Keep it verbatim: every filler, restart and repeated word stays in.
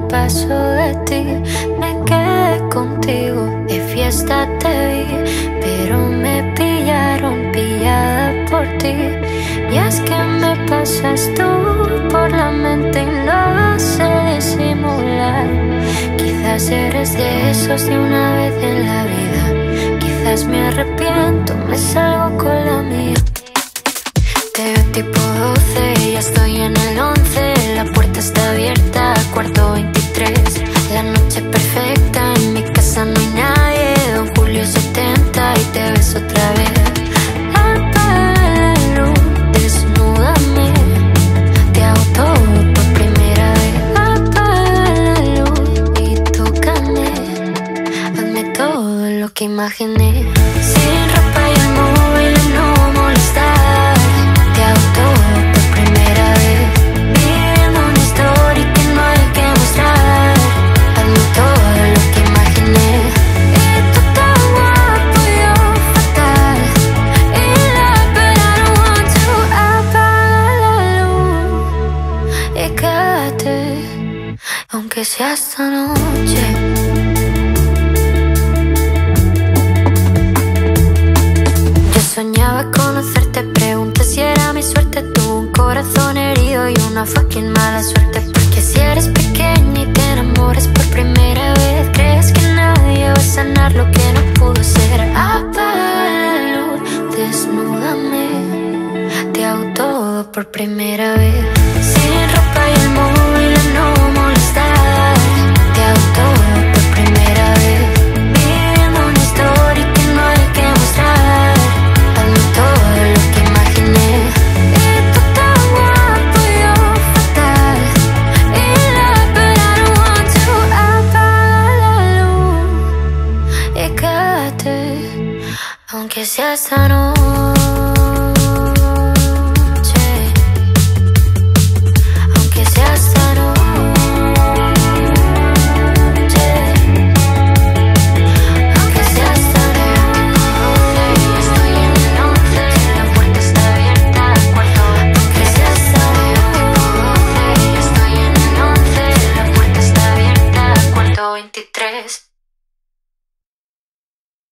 paso de ti, me quedé contigo. De fiesta te vi, pero me pillaron pillada por ti. Y es que me pasas tú por la mente y no sé disimular. Quizás eres de esos de una vez en la vida. Quizás me arrepiento, me salgo con la mía. Te veo tipo doce, ya estoy en el once. La puerta está abierta, cuarto veintitrés. La noche perfecta, en mi casa no hay nadie. Don Julio setenta y te ves otra vez. Apaga la luz, desnúdame. Te hago todo por primera vez. Apaga la luz y tócame. Hazme todo lo que imaginé. Sin ropa y el móvil no molestar. Te hago todo por primera vez. Viviendo una historia que no hay que mostrar. Hazme todo lo que imaginé. Y tú tan guapo y yo fatal. Y la pena no want to. Apaga la luz y quédate, aunque sea esta noche. Soñaba conocerte, pregunté si era mi suerte. Tuve un corazón herido y una fucking mala suerte. Porque si eres pequeña y te enamoras por primera vez, crees que nadie va a sanar lo que no pudo ser. Apaga la luz, desnúdame. Te hago todo por primera vez. Sin ropa y el móvil no molestar. Te hago todo por primera vez. Viviendo una historia que no hay que mostrar. Todo lo que imaginé. Y tú tan guapo y yo fatal. Y la pena no want to. Apaga la luz y quédate, aunque sea esta noche.